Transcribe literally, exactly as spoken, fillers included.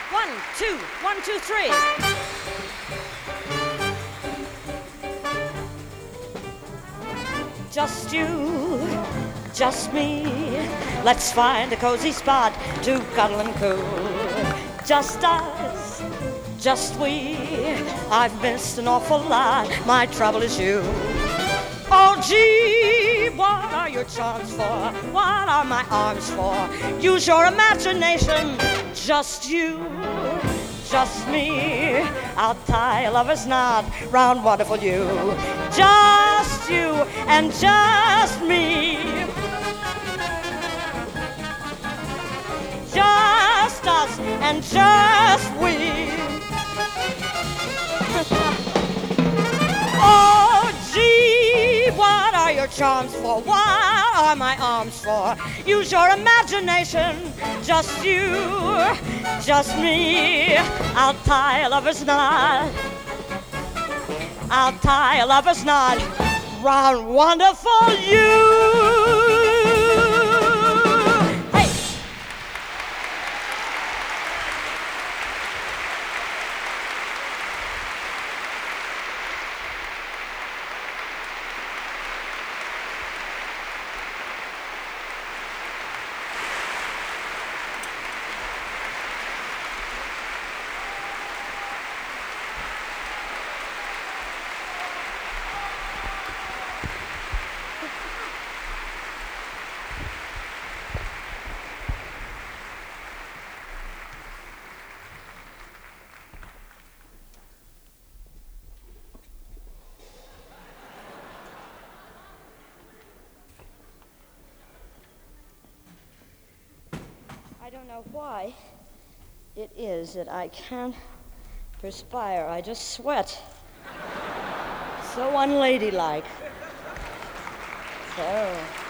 One, two, one, two, three. Just you, just me. Let's find a cozy spot to cuddle and cool. Just us, just we. I've missed an awful lot. My trouble is you. Oh, gee, what are your charms for? What are my arms for? Use your imagination. Just you, just me. I'll tie a lover's knot round wonderful you. Just you and just me. Just us and just we. Oh, gee, what are your charms for? What are my arms for? Use your imagination. Just you, just me. I'll tie a lover's knot. I'll tie a lover's knot round wonderful you. I don't know why it is that I can't perspire. I just sweat. So unladylike. So.